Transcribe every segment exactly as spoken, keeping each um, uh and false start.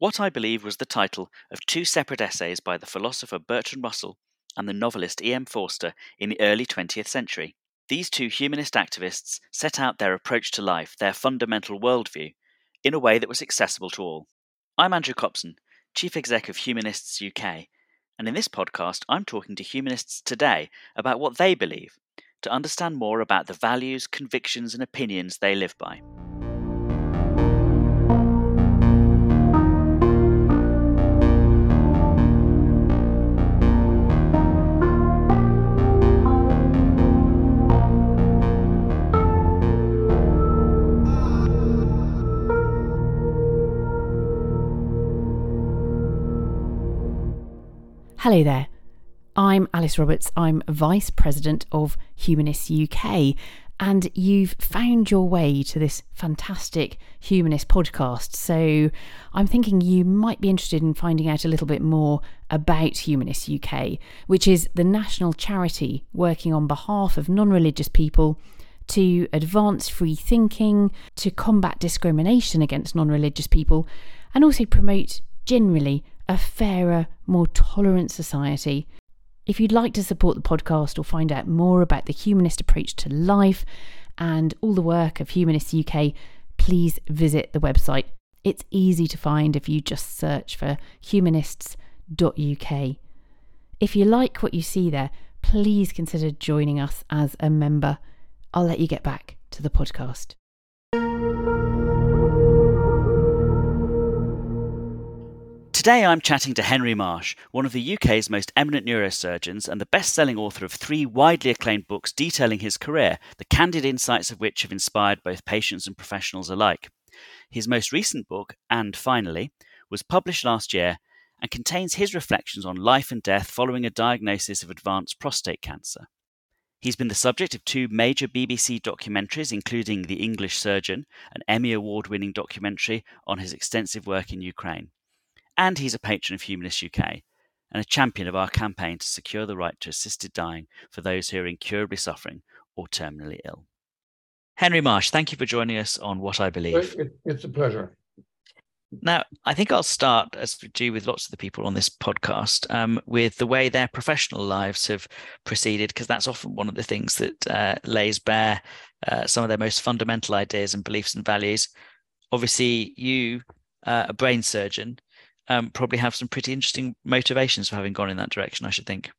What I Believe was the title of two separate essays by the philosopher Bertrand Russell and the novelist E M Forster in the early twentieth century. These two humanist activists set out their approach to life, their fundamental worldview, in a way that was accessible to all. I'm Andrew Copson, Chief Exec of Humanists U K, and in this podcast I'm talking to humanists today about what they believe, to understand more about the values, convictions and opinions they live by. Hello there, I'm Alice Roberts, I'm Vice President of Humanists U K, and you've found your way to this fantastic humanist podcast, so I'm thinking you might be interested in finding out a little bit more about Humanists U K, which is the national charity working on behalf of non-religious people to advance free thinking, to combat discrimination against non-religious people, and also promote generally a fairer, more tolerant society. If you'd like to support the podcast or find out more about the humanist approach to life and all the work of Humanists U K, please visit the website. It's easy to find if you just search for humanists dot U K. If you like what you see there, please consider joining us as a member. I'll let you get back to the podcast. Today I'm chatting to Henry Marsh, one of the U K's most eminent neurosurgeons and the best-selling author of three widely acclaimed books detailing his career, the candid insights of which have inspired both patients and professionals alike. His most recent book, And Finally, was published last year and contains his reflections on life and death following a diagnosis of advanced prostate cancer. He's been the subject of two major B B C documentaries, including The English Surgeon, an Emmy Award-winning documentary on his extensive work in Ukraine. And he's a patron of Humanists U K and a champion of our campaign to secure the right to assisted dying for those who are incurably suffering or terminally ill. Henry Marsh, thank you for joining us on What I Believe. It's a pleasure. Now, I think I'll start, as we do with lots of the people on this podcast, um, with the way their professional lives have proceeded, because that's often one of the things that uh, lays bare uh, some of their most fundamental ideas and beliefs and values. Obviously, you, uh, a brain surgeon, Um, probably have some pretty interesting motivations for having gone in that direction, I should think.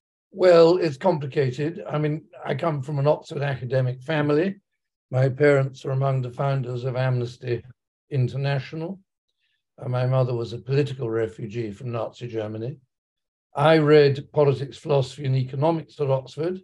Well, it's complicated. I mean, I come from an Oxford academic family. My parents are among the founders of Amnesty International. Uh, my mother was a political refugee from Nazi Germany. I read politics, philosophy, and economics at Oxford.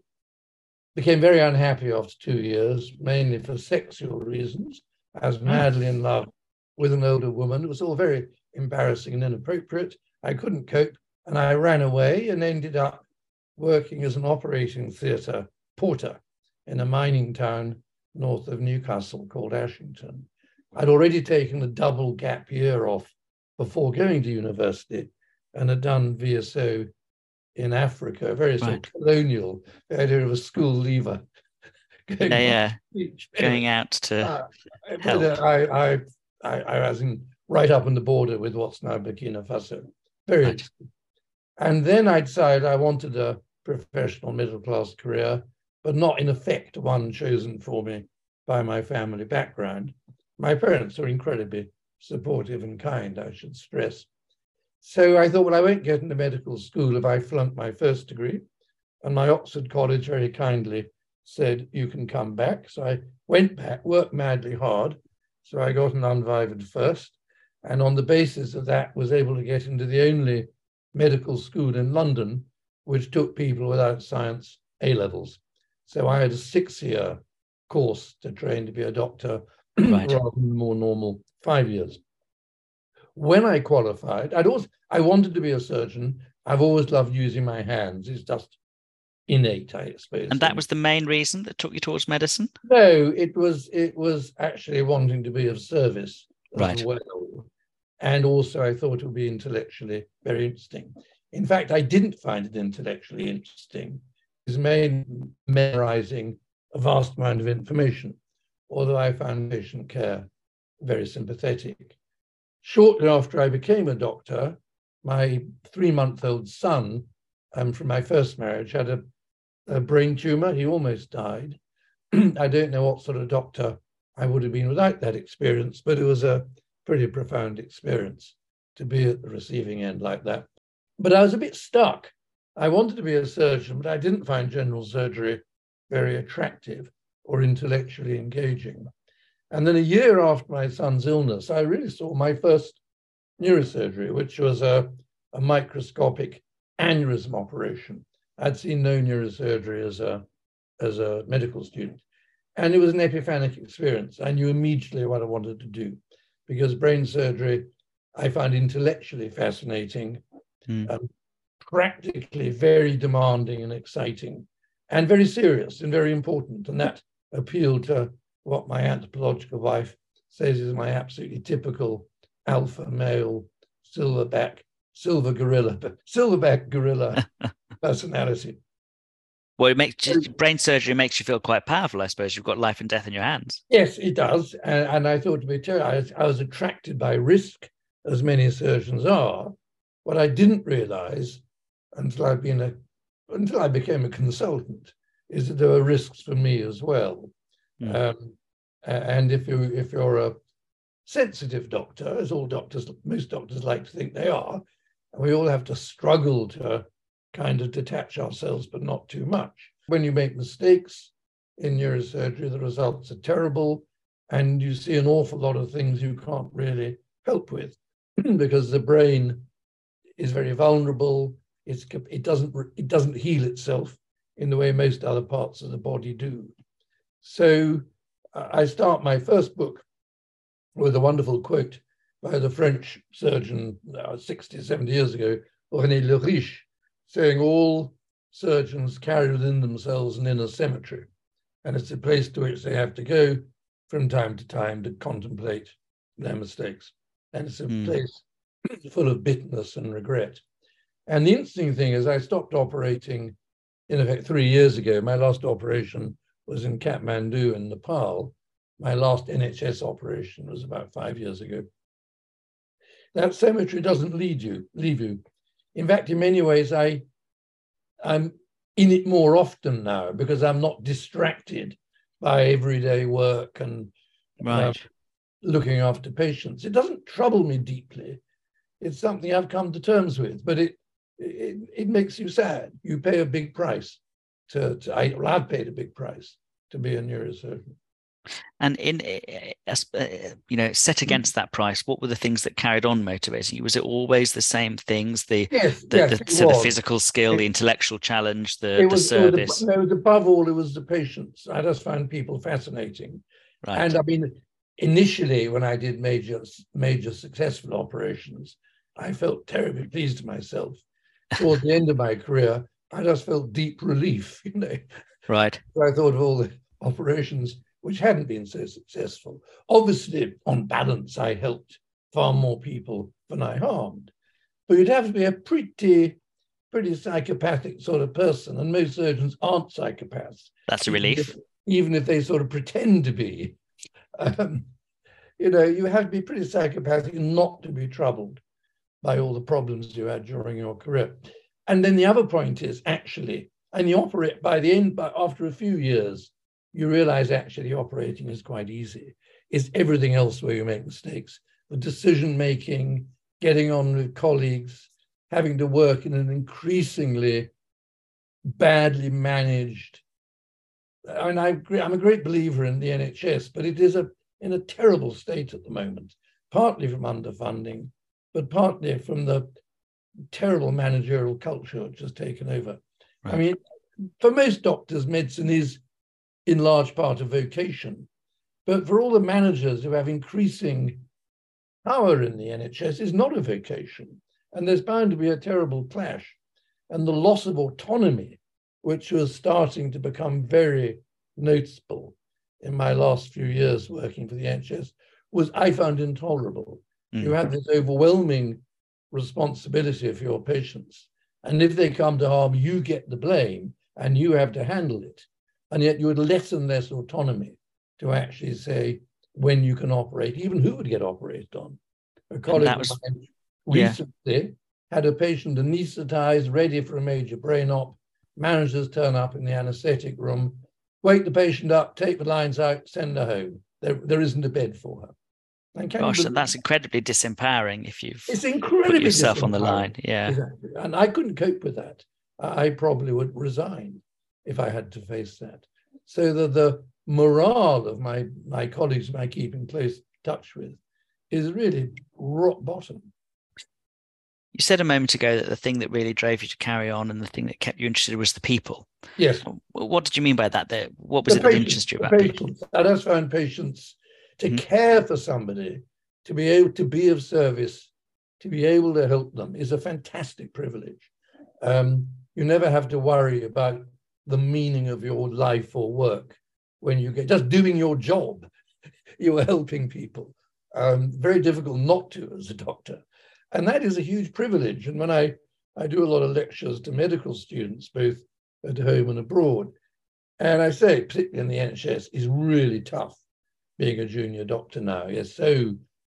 Became very unhappy after two years, mainly for sexual reasons. I was madly in love with an older woman. It was all very embarrassing and inappropriate. I couldn't cope, and I ran away and ended up working as an operating theatre porter in a mining town north of Newcastle called Ashington. I'd already taken a double gap year off before going to university and had done V S O in Africa, very sort Right. of colonial, the idea of a school leaver going, yeah, yeah. going out to uh, help. I, I, I, I was in right up on the border with what's now Burkina Faso. Very Right. interesting. And then I decided I wanted a professional middle-class career, but not in effect one chosen for me by my family background. My parents were incredibly supportive and kind, I should stress. So I thought, well, I won't get into medical school if I flunk my first degree. And my Oxford College very kindly said, you can come back. So I went back, worked madly hard. So I got an unvivaed first. And on the basis of that, was able to get into the only medical school in London which took people without science A-levels. So I had a six-year course to train to be a doctor, Right. rather than the more normal five years. When I qualified, I'd always, I wanted to be a surgeon. I've always loved using my hands. It's just innate, I suppose. And that was the main reason that took you towards medicine? No, it was it was actually wanting to be of service as Right. well. And also I thought it would be intellectually very interesting. In fact, I didn't find it intellectually interesting. It was mainly memorizing a vast amount of information, although I found patient care very sympathetic. shortly after I became a doctor, my three-month-old son um, from my first marriage had a, a brain tumor. He almost died. I don't know what sort of doctor I would have been without that experience, but it was a pretty profound experience to be at the receiving end like that. But I was a bit stuck. I wanted to be a surgeon, but I didn't find general surgery very attractive or intellectually engaging. And then a year after my son's illness, I really saw my first neurosurgery, which was a, a microscopic aneurysm operation. I'd seen no neurosurgery as a, as a medical student. And it was an epiphanic experience. I knew immediately what I wanted to do, because brain surgery I found intellectually fascinating, mm. um, practically very demanding and exciting, and very serious and very important. And that appealed to what my anthropological wife says is my absolutely typical alpha male silverback, silver gorilla, silverback gorilla personality. Well, it makes brain surgery makes you feel quite powerful, I suppose. You've got life and death in your hands. Yes, it does. And, and I thought to be terrible. I was, I was attracted by risk, as many surgeons are. What I didn't realize until I've been a, until I became a consultant, is that there were risks for me as well. Mm. Um, and if you if you're a sensitive doctor, as all doctors, most doctors like to think they are, we all have to struggle to kind of detach ourselves, but not too much. When you make mistakes in neurosurgery, the results are terrible, and you see an awful lot of things you can't really help with because the brain is very vulnerable. It's, it doesn't it doesn't heal itself in the way most other parts of the body do. So uh, I start my first book with a wonderful quote by the French surgeon uh, sixty, seventy years ago, René Leriche, saying all surgeons carry within themselves an inner cemetery, and it's a place to which they have to go from time to time to contemplate their mistakes. And it's a mm. place full of bitterness and regret. And the interesting thing is I stopped operating, in effect, three years ago. My last operation was in Kathmandu in Nepal. My last N H S operation was about five years ago. That cemetery doesn't lead you, leave you. In fact, in many ways, I, I'm in it more often now because I'm not distracted by everyday work and right. uh, looking after patients. It doesn't trouble me deeply. It's something I've come to terms with, but it it, it makes you sad. You pay a big price to, to I, well, I've paid a big price to be a neurosurgeon. And in, uh, you know, set against that price, what were the things that carried on motivating you? Was it always the same things? The, yes, the, yes, the so was. the physical skill, it, the intellectual challenge, the, was, the service. It was, no, above all, it was the patients. I just found people fascinating. Right. And I mean, initially, when I did major, major successful operations, I felt terribly pleased with myself. Towards the end of my career, I just felt deep relief, you know. Right. So I thought of all the operations which hadn't been so successful. Obviously, on balance, I helped far more people than I harmed. But you'd have to be a pretty, pretty psychopathic sort of person, and most surgeons aren't psychopaths. That's a relief. Even if, even if they sort of pretend to be. Um, you know, you have to be pretty psychopathic not to be troubled by all the problems you had during your career. And then the other point is actually, and you operate by the end, by, after a few years, you realize actually operating is quite easy. It's everything else where you make mistakes. The decision-making, getting on with colleagues, having to work in an increasingly badly managed, I mean, I'm a great believer in the N H S, but it is a, in a terrible state at the moment, partly from underfunding, but partly from the terrible managerial culture which has taken over. Right. I mean, for most doctors, medicine is in large part a vocation, but for all the managers who have increasing power in the N H S, is not a vocation. And there's bound to be a terrible clash. And the loss of autonomy, which was starting to become very noticeable in my last few years working for the N H S, was, I found, intolerable. Mm. You have this overwhelming responsibility for your patients. And if they come to harm, you get the blame and you have to handle it. And yet you would lessen their autonomy to actually say when you can operate, even who would get operated on. A colleague that was, of mine yeah. recently had a patient anaesthetized, ready for a major brain op. Managers turn up in the anesthetic room, wake the patient up, take the lines out, send her home. There, there isn't a bed for her. And can Gosh, you and that's incredibly disempowering if you've it's incredibly put yourself on the line. Yeah. Exactly. And I couldn't cope with that. I probably would resign if I had to face that. So that the morale of my, my colleagues whom I keep in close touch with is really rock bottom. You said a moment ago that the thing that really drove you to carry on and the thing that kept you interested was the people. Yes. What did you mean by that? There, what was the it patients, that interested you about patients. people? I just found patients to mm-hmm. care for somebody, to be able to be of service, to be able to help them is a fantastic privilege. Um, you never have to worry about the meaning of your life or work when you get just doing your job. You are helping people. Um, very difficult not to as a doctor. And that is a huge privilege. And when I, I do a lot of lectures to medical students, both at home and abroad, and I say, particularly in the N H S, is really tough being a junior doctor now. You're so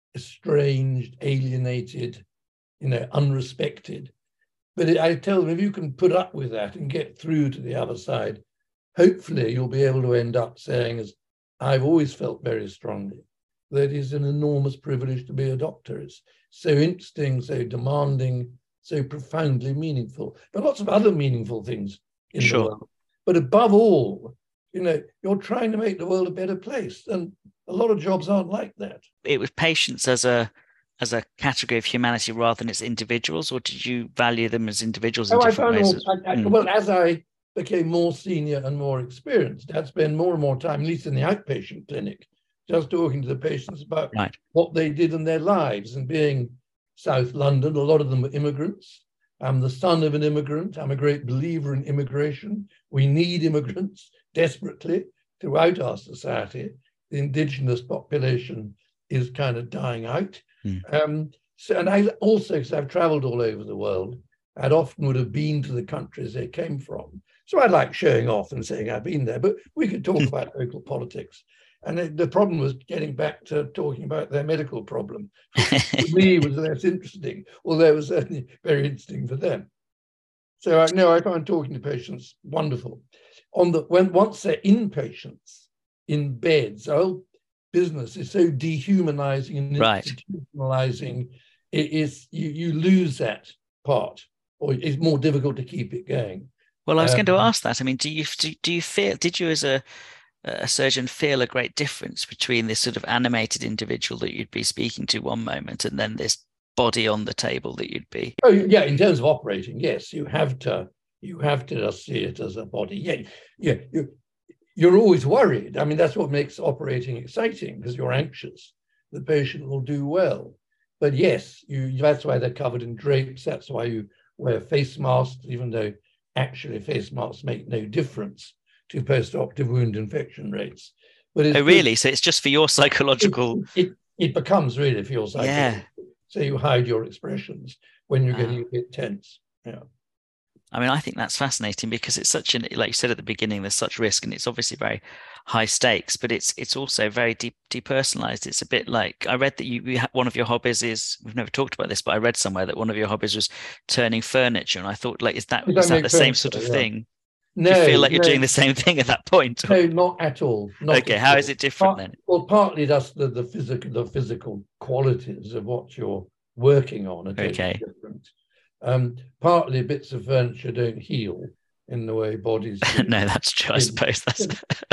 estranged, alienated, you know, unrespected. But it, I tell them, if you can put up with that and get through to the other side, hopefully you'll be able to end up saying, as I've always felt very strongly, that it's an enormous privilege to be a doctor. It's so interesting, so demanding, so profoundly meaningful. But lots of other meaningful things in sure. the world. But above all, you know, you're trying to make the world a better place. And a lot of jobs aren't like that. It was patients as a as a category of humanity rather than as individuals, or did you value them as individuals in oh, different I ways? More, I, I, mm. Well, as I became more senior and more experienced, I'd spend more and more time, at least in the outpatient clinic, just talking to the patients about right. what they did in their lives. And being South London, a lot of them were immigrants. I'm the son of an immigrant. I'm a great believer in immigration. We need immigrants desperately throughout our society. The indigenous population is kind of dying out. Mm. Um, so, and I also, because I've traveled all over the world, I'd often would have been to the countries they came from. So I like showing off and saying I've been there, but we could talk about local politics. And it, the problem was getting back to talking about their medical problem. For me, was less interesting, although it was certainly very interesting for them. So I know I find talking to patients wonderful. On the when once they're inpatients in beds, the whole business is so dehumanizing and right. institutionalizing. It is you you lose that part, or it's more difficult to keep it going. Well, I was um, going to ask that. I mean, do you do, do you feel? Did you as a a surgeon feel a great difference between this sort of animated individual that you'd be speaking to one moment and then this body on the table that you'd be? Oh yeah, in terms of operating, yes, you have to you have to just see it as a body. Yeah, yeah, you, you're always worried. I mean, that's what makes operating exciting, because you're anxious the patient will do well. But yes, you that's why they're covered in drapes. That's why you wear face masks, even though actually face masks make no difference to post-operative wound infection rates. But it's oh, really? Good. So it's just for your psychological... It, it, it becomes really for your psychological. Yeah. So you hide your expressions when you're getting a bit tense. Yeah. I mean, I think that's fascinating because it's such an, like you said at the beginning, there's such risk and it's obviously very high stakes, but it's it's also very deep, depersonalized. It's a bit like, I read that you, you have, one of your hobbies is, we've never talked about this, but I read somewhere that one of your hobbies was turning furniture. And I thought, like, is that, is that the same sort of yeah. thing? No, Do you feel like you're no, doing the same thing at that point? No, not at all. Not okay, at how all. is it different Part, then? Well, partly just the, the physical the physical qualities of what you're working on are totally okay. different. Um, partly bits of furniture don't heal in the way bodies do. No, that's true, I suppose. That's...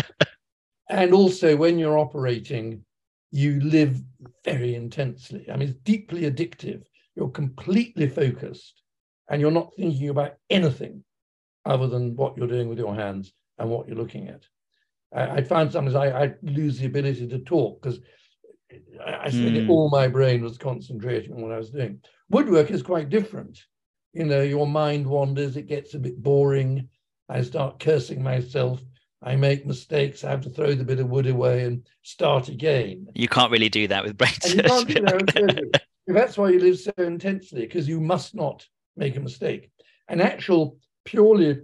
And also when you're operating, you live very intensely. I mean, it's deeply addictive. You're completely focused and you're not thinking about anything other than what you're doing with your hands and what you're looking at. I, I found sometimes I, I lose the ability to talk because I, I said mm. all my brain was concentrating on what I was doing. Woodwork is quite different. You know, your mind wanders, it gets a bit boring. I start cursing myself. I make mistakes. I have to throw the bit of wood away and start again. You can't really do that with brain surgery. You can't do that. That's why you live so intensely, because you must not make a mistake. An actual purely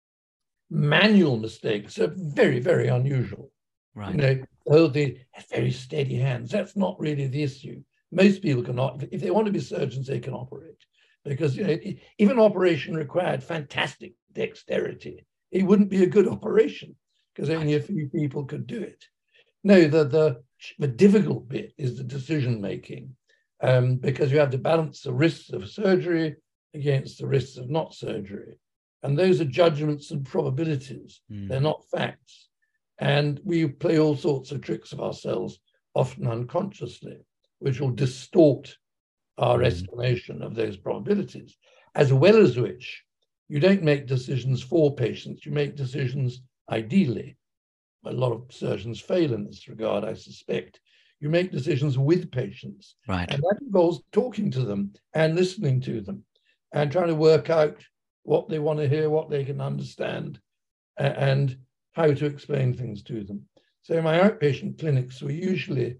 manual mistakes are very, very unusual. Right. You know, oh, they have very steady hands. That's not really the issue. Most people cannot. If they want to be surgeons, they can operate. Because, you know, if an operation required fantastic dexterity, it wouldn't be a good operation because only a few people could do it. No, the, the, the difficult bit is the decision making, um, because you have to balance the risks of surgery against the risks of not surgery. And those are judgments and probabilities. Mm. They're not facts. And we play all sorts of tricks of ourselves, often unconsciously, which will distort our mm. estimation of those probabilities, as well as which you don't make decisions for patients, you make decisions ideally. A lot of surgeons fail in this regard, I suspect. You make decisions with patients. Right. And that involves talking to them and listening to them and trying to work out what they want to hear, what they can understand, and how to explain things to them. So my outpatient clinics were usually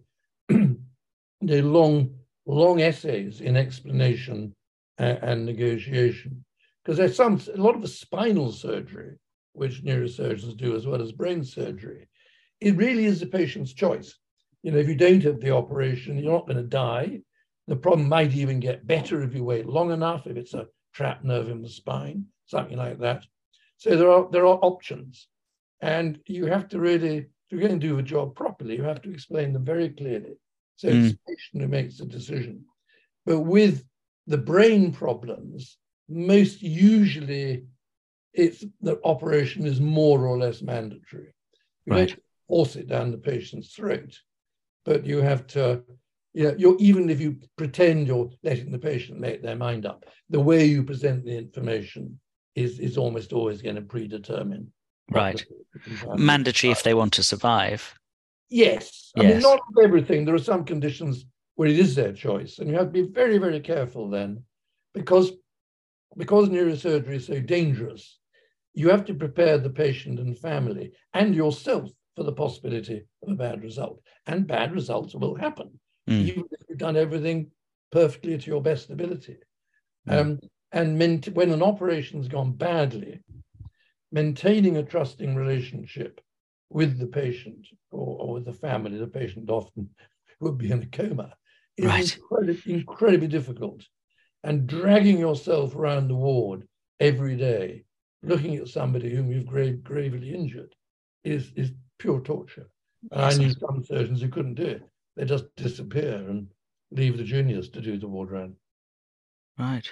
the long, long essays in explanation and, and negotiation. Because there's some, a lot of the spinal surgery, which neurosurgeons do as well as brain surgery, it really is the patient's choice. You know, if you don't have the operation, you're not going to die. The problem might even get better if you wait long enough, if it's a trapped nerve in the spine, something like that. So there are there are options. And you have to really, if you're going to do the job properly, you have to explain them very clearly. So mm. it's the patient who makes the decision. But with the brain problems, most usually it's the operation is more or less mandatory. You right. don't force it down the patient's throat, but you have to, you know, you're, even if you pretend you're letting the patient make their mind up, the way you present the information is, is almost always going to predetermine. Right. Mandatory if they want to survive. Yes. I yes. mean, not everything. There are some conditions where it is their choice, and you have to be very, very careful then, because, because neurosurgery is so dangerous, you have to prepare the patient and family and yourself for the possibility of a bad result. And bad results will happen, mm. even if you've done everything perfectly to your best ability. Mm. Um, and when an operation's gone badly, maintaining a trusting relationship with the patient or, or with the family, the patient often would be in a coma, is right. incredibly, incredibly difficult. And dragging yourself around the ward every day, looking at somebody whom you've grave, gravely injured, is, is pure torture. And yes. I knew some surgeons who couldn't do it. They just disappear and leave the juniors to do the ward round. Right.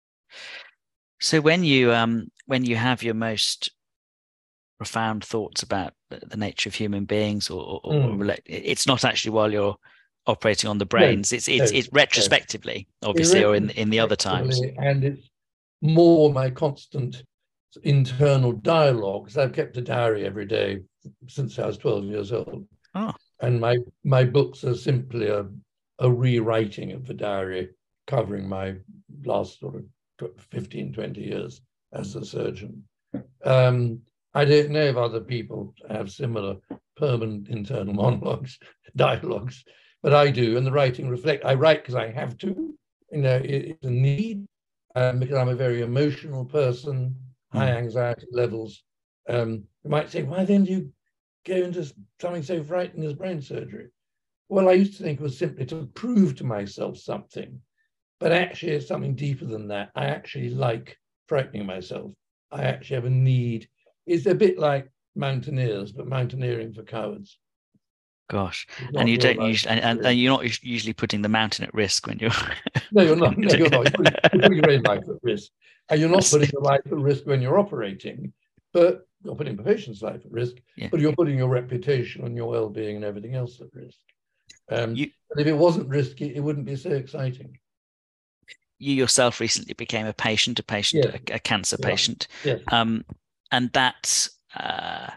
So when you um when you have your most profound thoughts about the, the nature of human beings, or, or, mm. or it's not actually while you're operating on the brains, no, it's it's no, it's retrospectively, no. obviously, or in in the other times. And it's more my constant internal dialogue, because I've kept a diary every day since I was twelve years old. Oh. And my my books are simply a, a rewriting of the diary, covering my last sort of fifteen, twenty years as a surgeon. Um, I don't know if other people have similar permanent internal monologues, dialogues, but I do. And the writing reflect, I write because I have to, you know, it, it's a need, um, because I'm a very emotional person, mm. high anxiety levels. Um, you might say, why then do you go into something so frightening as brain surgery? Well, I used to think it was simply to prove to myself something. But actually, it's something deeper than that. I actually like frightening myself. I actually have a need. It's a bit like mountaineers, but mountaineering for cowards. Gosh, and you don't usually, and, and, and you're not usually putting the mountain at risk when you're. No, you're not. No, you're not. You're putting, you're putting your own life at risk, and you're not putting your life at risk when you're operating, but you're putting the patient's life at risk. Yeah. But you're putting your reputation and your well-being and everything else at risk. Um, you, but if it wasn't risky, it wouldn't be so exciting. You yourself recently became a patient, a patient, yes. a, a cancer yeah. patient, yes. um, and that. Uh,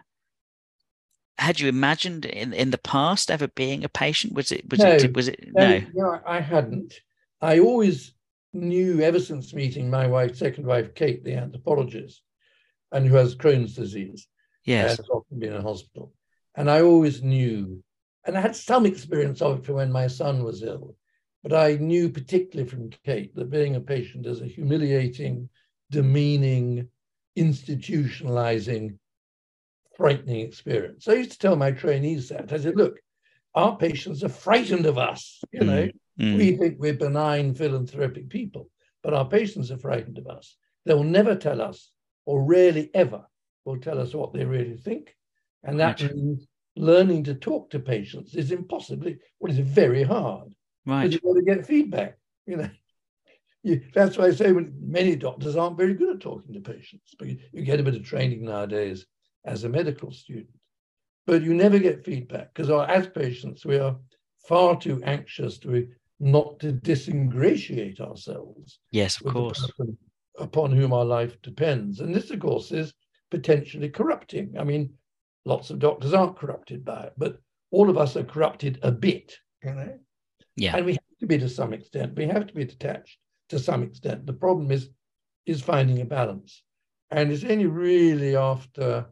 had you imagined in, in the past ever being a patient? Was it? Was no, it? Was it? No. no, no, I hadn't. I always knew ever since meeting my wife, second wife, Kate, the anthropologist, and who has Crohn's disease. Yes, and has often been in hospital, and I always knew, and I had some experience of it from when my son was ill. But I knew particularly from Kate that being a patient is a humiliating, demeaning, institutionalizing, frightening experience. I used to tell my trainees that. I said, look, our patients are frightened of us, you know, Mm. We think we're benign, philanthropic people, but our patients are frightened of us. They will never tell us, or rarely ever will tell us what they really think. And that right. means learning to talk to patients is impossibly, well, it's very hard. Right. Because you've got to get feedback, you know. You, that's why I say many doctors aren't very good at talking to patients, but you, you get a bit of training nowadays as a medical student. But you never get feedback because as patients, we are far too anxious to not to disingratiate ourselves. Yes, of with course. The person upon whom our life depends. And this, of course, is potentially corrupting. I mean, lots of doctors aren't corrupted by it, but all of us are corrupted a bit, you know? Yeah. And we have to be to some extent. We have to be detached to some extent. The problem is, is finding a balance. And it's only really after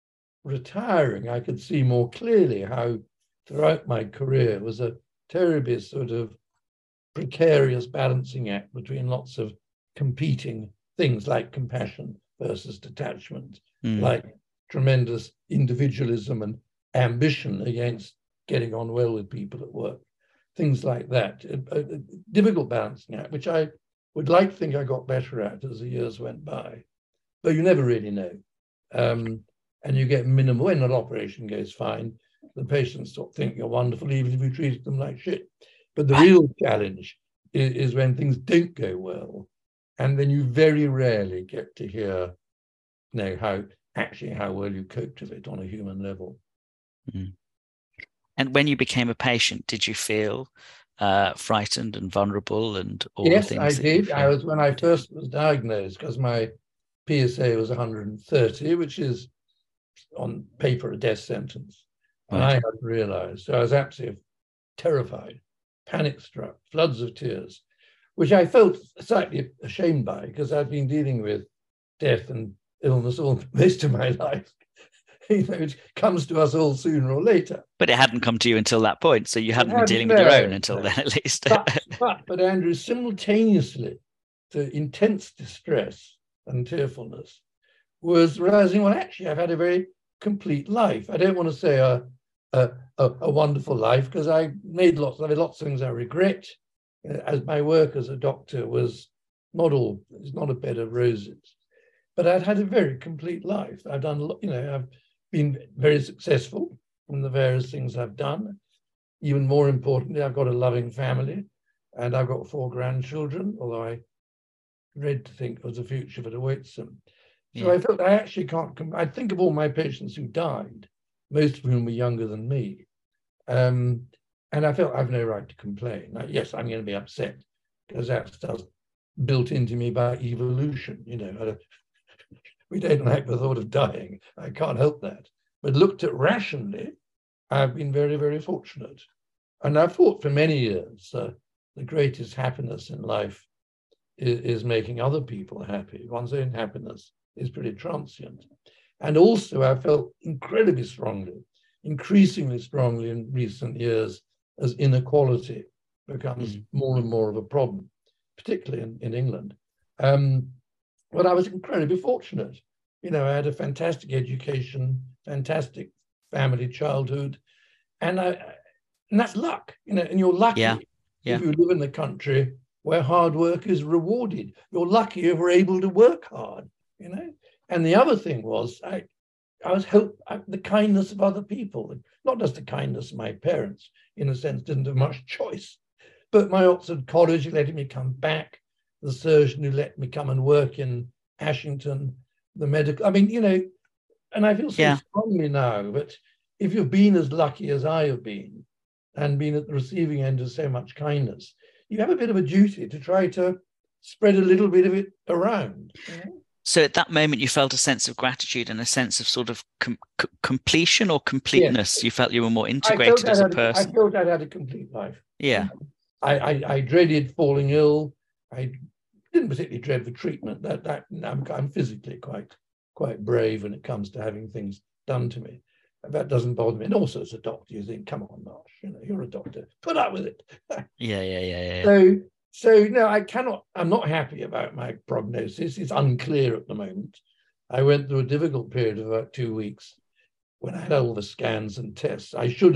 retiring I could see more clearly how throughout my career it was a terribly sort of precarious balancing act between lots of competing things like compassion versus detachment, mm. like tremendous individualism and ambition against getting on well with people at work, things like that. A, a, a difficult balancing act, which I would like to think I got better at as the years went by, but you never really know. Um, and you get minimal, when an operation goes fine, the patients stop thinking you're wonderful, even if you treat them like shit. But the real challenge is, is when things don't go well. And then you very rarely get to hear, you know, how actually how well you coped with it on a human level. Mm. And when you became a patient, did you feel uh, frightened and vulnerable and all yes, the things? Yes, I did. I was when I first was diagnosed, because my P S A was one hundred thirty, which is on paper a death sentence. And right. I hadn't realized. So I was absolutely terrified, panic struck, floods of tears, which I felt slightly ashamed by because I'd been dealing with death and illness all most of my life. You know, it comes to us all sooner or later. But it hadn't come to you until that point, so you hadn't been dealing no, with your own until no. then, at least. but, but, but Andrew, simultaneously to intense distress and tearfulness was realizing, well, actually, I've had a very complete life. I don't want to say a a, a, a wonderful life because I made lots. I mean, lots of things I regret. As my work as a doctor was not all, it's not a bed of roses, but I'd had a very complete life. I've done, you know, I've been very successful in the various things I've done. Even more importantly, I've got a loving family and I've got four grandchildren, although I dread to think of the future that awaits them. So yeah. I felt I actually can't, I think of all my patients who died, most of whom were younger than me. Um, and I felt I've no right to complain. Like, yes, I'm going to be upset because that's just built into me by evolution. You know, I don't, we don't like the thought of dying. I can't help that. But looked at rationally, I've been very, very fortunate. And I've thought for many years, uh, the greatest happiness in life is, is making other people happy. One's own happiness is pretty transient. And also I felt incredibly strongly, increasingly strongly in recent years as inequality becomes mm. more and more of a problem, particularly in, in England. Um, but I was incredibly fortunate. You know, I had a fantastic education, fantastic family childhood, and I, and that's luck, you know, and you're lucky yeah. Yeah. if you live in a country where hard work is rewarded. You're lucky if we're able to work hard, you know. And the other thing was, I, I was helped the kindness of other people, not just the kindness of my parents, in a sense, didn't have much choice, but my Oxford College letting me come back, the surgeon who let me come and work in Ashington, the medical, I mean, you know, and I feel so yeah. strongly now, but if you've been as lucky as I have been and been at the receiving end of so much kindness, you have a bit of a duty to try to spread a little bit of it around. You know? So at that moment, you felt a sense of gratitude and a sense of sort of com- c- completion or completeness. Yes. You felt you were more integrated as a person. A, I felt I'd had a complete life. Yeah. I, I, I dreaded falling ill. I didn't particularly dread the treatment. That that I'm, I'm physically quite quite brave when it comes to having things done to me. That doesn't bother me. And also as a doctor, you think, come on, Marsh, you know, you're a doctor. Put up with it. yeah, yeah, yeah, yeah. So So no, I cannot, I'm not happy about my prognosis. It's unclear at the moment. I went through a difficult period of about two weeks when I had all the scans and tests. I should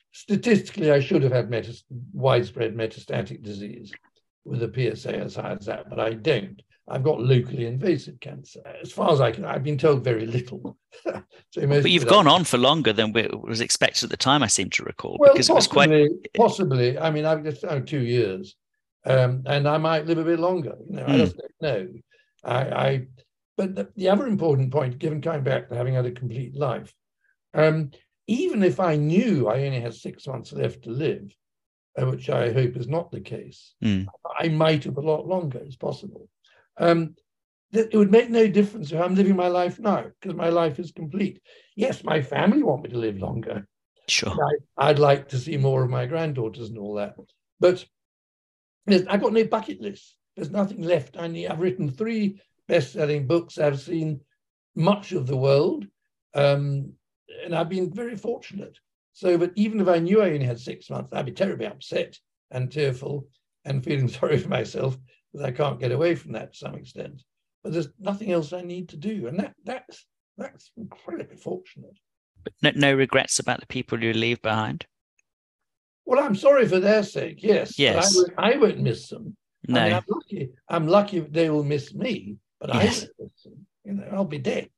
statistically, I should have had metas- widespread metastatic disease with a P S A as high as that, but I don't. I've got locally invasive cancer. As far as I can, I've been told very little. So most but you've gone on for longer than was expected at the time, I seem to recall. Well, because possibly, it was quite... possibly. I mean, I've just oh, two years, um, and I might live a bit longer. You know, mm. I just don't know. I, I but the, the other important point, given coming back to having had a complete life, um, even if I knew I only had six months left to live, uh, which I hope is not the case, mm. I might have a lot longer. It's possible. Um, it would make no difference if I'm living my life now, because my life is complete. Yes, my family want me to live longer. Sure. I, I'd like to see more of my granddaughters and all that. But I've got no bucket list. There's nothing left. I need, I've written three best-selling books. I've seen much of the world, um, and I've been very fortunate. So, but even if I knew I only had six months, I'd be terribly upset and tearful and feeling sorry for myself because I can't get away from that to some extent. But there's nothing else I need to do, and that that's that's incredibly fortunate. But no, no regrets about the people you leave behind? Well, I'm sorry for their sake, yes. Yes. But I won't, I won't miss them. No. I mean, I'm lucky. I'm lucky they will miss me, but yes. I won't miss them. You know, I'll be dead.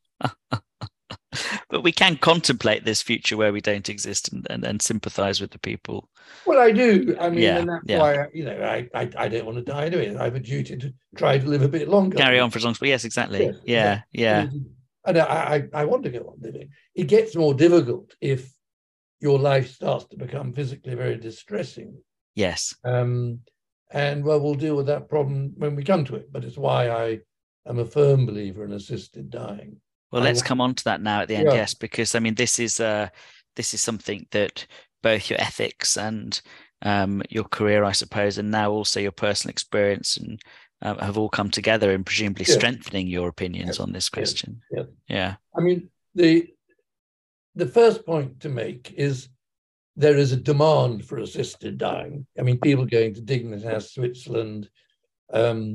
But we can contemplate this future where we don't exist and, and, and sympathise with the people. Well, I do. I mean, yeah, and that's yeah. why, you know, I, I I don't want to die anyway. I have a duty to try to live a bit longer. Carry on for as long as, yes, exactly. Yes, yeah, yeah. yeah. And I, I, I want to go on living. It gets more difficult if your life starts to become physically very distressing. Yes. Um, and, well, we'll deal with that problem when we come to it. But it's why I am a firm believer in assisted dying. Well, let's come on to that now at the end, yeah. yes, because, I mean, this is uh, this is something that both your ethics and um, your career, I suppose, and now also your personal experience and uh, have all come together in presumably yes. strengthening your opinions yes. on this question. Yes. Yes. Yeah. I mean, the the first point to make is there is a demand for assisted dying. I mean, people going to Dignitas, Switzerland, um,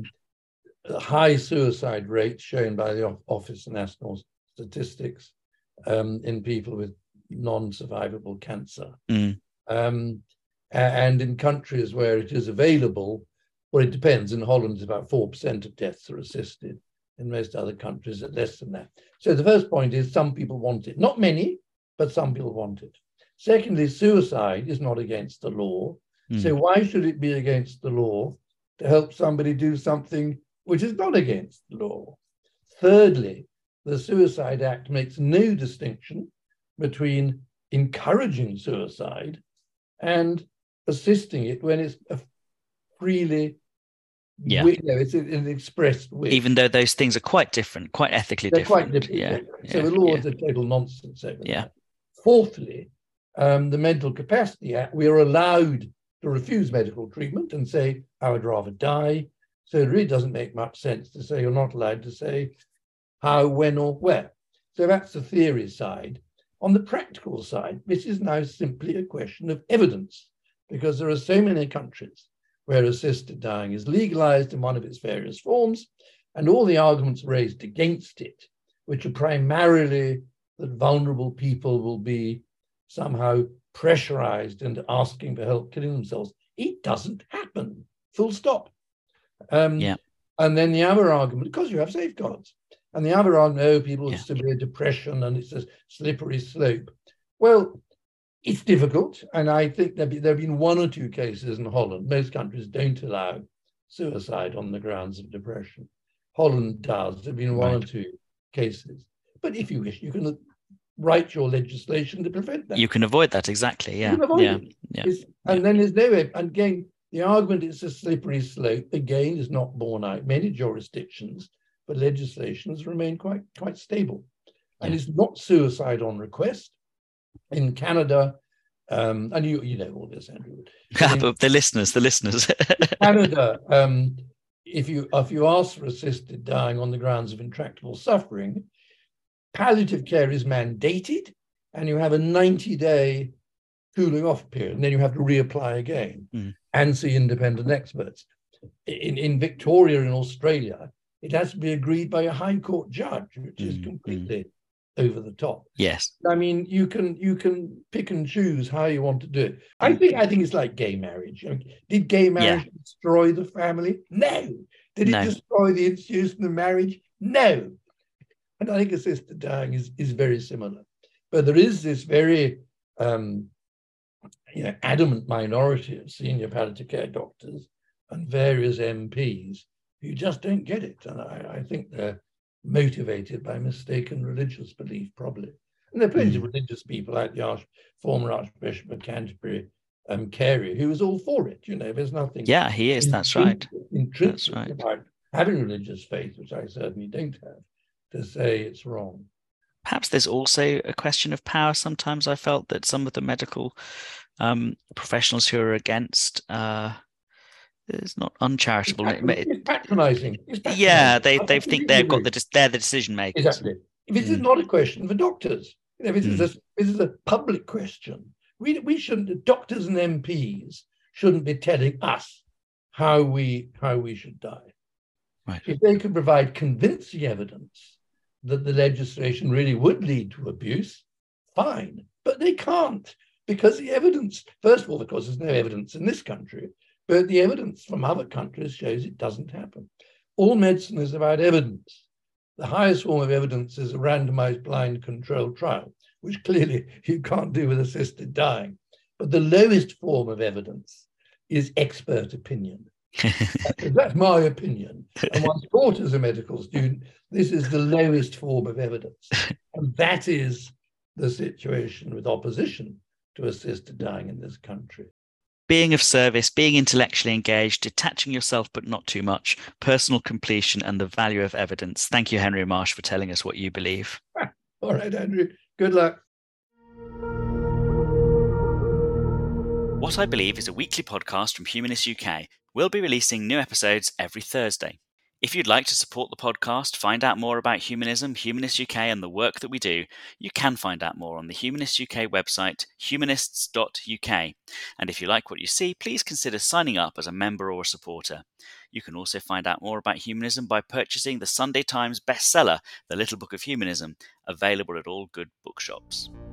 high suicide rates shown by the Office of National Statistics um, in people with non-survivable cancer. Mm. Um, and in countries where it is available, well, it depends. In Holland, it's about four percent of deaths are assisted. In most other countries, it's less than that. So the first point is some people want it. Not many, but some people want it. Secondly, suicide is not against the law. Mm. So why should it be against the law to help somebody do something which is not against the law? Thirdly, the Suicide Act makes no distinction between encouraging suicide and assisting it when it's a freely, yeah, you know, it's an expressed wish. Even though those things are quite different, quite ethically They're different. quite different. Yeah. So yeah. the law yeah. is a total nonsense over yeah. that. Fourthly, um, the Mental Capacity Act, we are allowed to refuse medical treatment and say, I would rather die. So it really doesn't make much sense to say you're not allowed to say how, when, or where. So that's the theory side. On the practical side, this is now simply a question of evidence, because there are so many countries where assisted dying is legalized in one of its various forms, and all the arguments raised against it, which are primarily that vulnerable people will be somehow pressurized into asking for help killing themselves. It doesn't happen, full stop. Um, yeah. And then the other argument, because you have safeguards, and the other argument, oh, people with yeah. severe depression and it's a slippery slope. Well, it's difficult. And I think there have been one or two cases in Holland. Most countries don't allow suicide on the grounds of depression. Holland does. There have been one right. or two cases. But if you wish, you can write your legislation to prevent that. You can avoid that, exactly. Yeah. Yeah. yeah. And yeah. then there's no way. And again, the argument it's a slippery slope, again, is not borne out. Many jurisdictions, but legislations remain quite, quite stable. And yeah. it's not suicide on request. In Canada, um, and you you know all this, Andrew. In, but the listeners, the listeners. Canada, um, if you if you ask for assisted dying on the grounds of intractable suffering, palliative care is mandated, and you have a ninety-day cooling off period, and then you have to reapply again mm. and see independent experts. In, in Victoria, in Australia, it has to be agreed by a High Court judge, which mm. is completely over the top. Yes. I mean, you can you can pick and choose how you want to do it. I think I think it's like gay marriage. I mean, did gay marriage yeah. destroy the family? No. Did no. it destroy the institution of marriage? No. And I think assisted dying is, is very similar. But there is this very um, you know, adamant minority of senior palliative care doctors and various M Ps who just don't get it. And I, I think they're motivated by mistaken religious belief, probably. And there are plenty mm. of religious people like the Arch, former Archbishop of Canterbury, um, Carey, who was all for it. You know, there's nothing. Yeah, he is. That's right. Intrinsic That's right. about having religious faith, which I certainly don't have, to say it's wrong. Perhaps there's also a question of power. Sometimes I felt that some of the medical um, professionals who are against uh, it's not uncharitable. It's, patron- it's patronizing. It's patronizing. Yeah, they they think they've got the they're the decision makers. Exactly. This mm. is not a question for doctors. You know, this mm. is a this is a public question. We we shouldn't doctors and M Ps shouldn't be telling us how we how we should die. Right. If they could provide convincing evidence that the legislation really would lead to abuse, fine. But they can't, because the evidence, first of all, of course, there's no evidence in this country, but the evidence from other countries shows it doesn't happen. All medicine is about evidence. The highest form of evidence is a randomized blind controlled trial, which clearly you can't do with assisted dying. But the lowest form of evidence is expert opinion. That's my opinion. And once taught as a medical student, this is the lowest form of evidence. And that is the situation with opposition to assisted dying in this country. Being of service, being intellectually engaged, detaching yourself but not too much, personal completion and the value of evidence. Thank you, Henry Marsh, for telling us what you believe. All right, Andrew. Good luck. What I Believe is a weekly podcast from Humanist U K. We'll be releasing new episodes every Thursday. If you'd like to support the podcast, find out more about humanism, Humanist U K and the work that we do, you can find out more on the Humanist U K website, humanists dot U K. And if you like what you see, please consider signing up as a member or a supporter. You can also find out more about humanism by purchasing the Sunday Times bestseller, The Little Book of Humanism, available at all good bookshops.